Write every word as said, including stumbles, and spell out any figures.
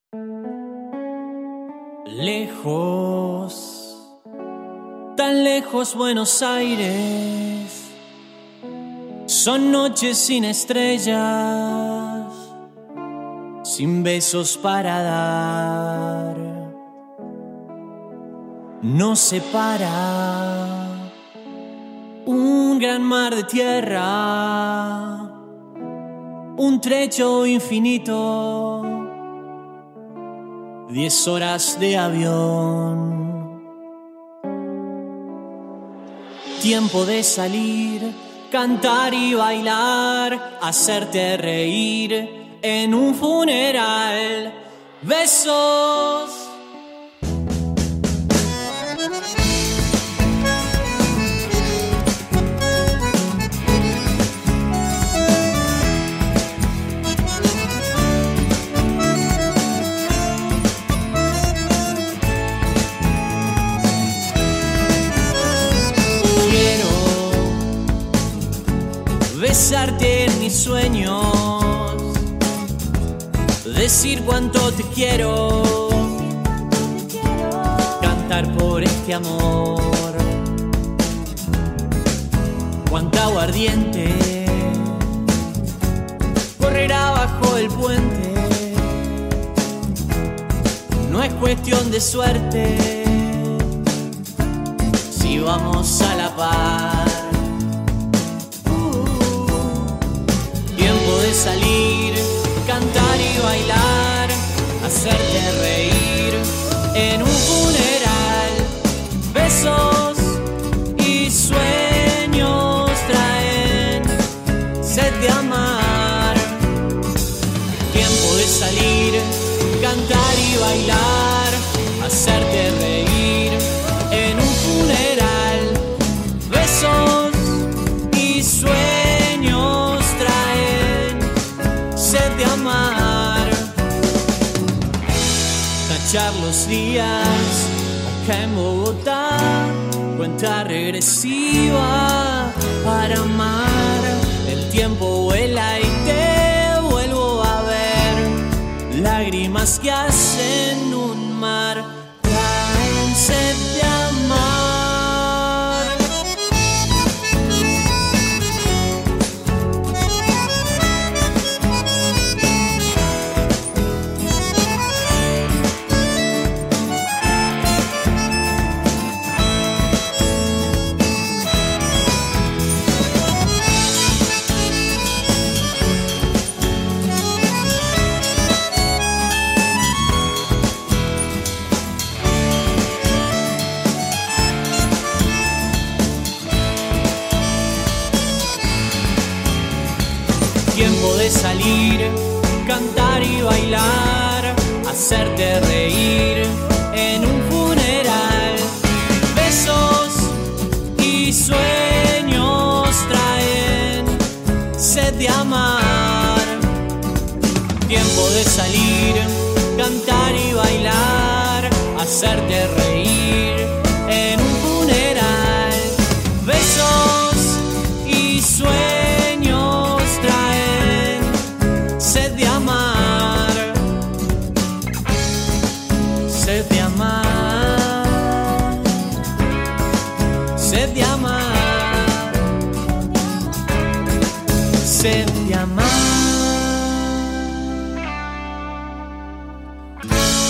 Lejos, tan lejos Buenos Aires, son noches sin estrellas, sin besos para dar. Nos separa un gran mar de tierra, un trecho infinito, diez horas de avión. Tiempo de salir, cantar y bailar, hacerte reír en un funeral. Besos. Besarte en mis sueños, decir cuánto te quiero, cantar por este amor. Cuánta aguardiente correrá bajo el puente. No es cuestión de suerte si vamos a la par. De salir, cantar y bailar, hacerte reír en un funeral. Besos y sueños traen sed de amar. Tiempo de salir, cantar y bailar, hacerte reír en un funeral. Besos y sueños de amar, tachar los días acá en Bogotá, cuenta regresiva para amar. El tiempo vuela y te vuelvo a ver, lágrimas que hacen un mar, traen sed de amar. Tiempo de salir, cantar y bailar, hacerte reír en un funeral. Besos y sueños traen sed de amar. Tiempo de salir, cantar y bailar, hacerte reír en un funeral. Besos y sueños sed de amar, sed de amar, sed de amar, sed de amar.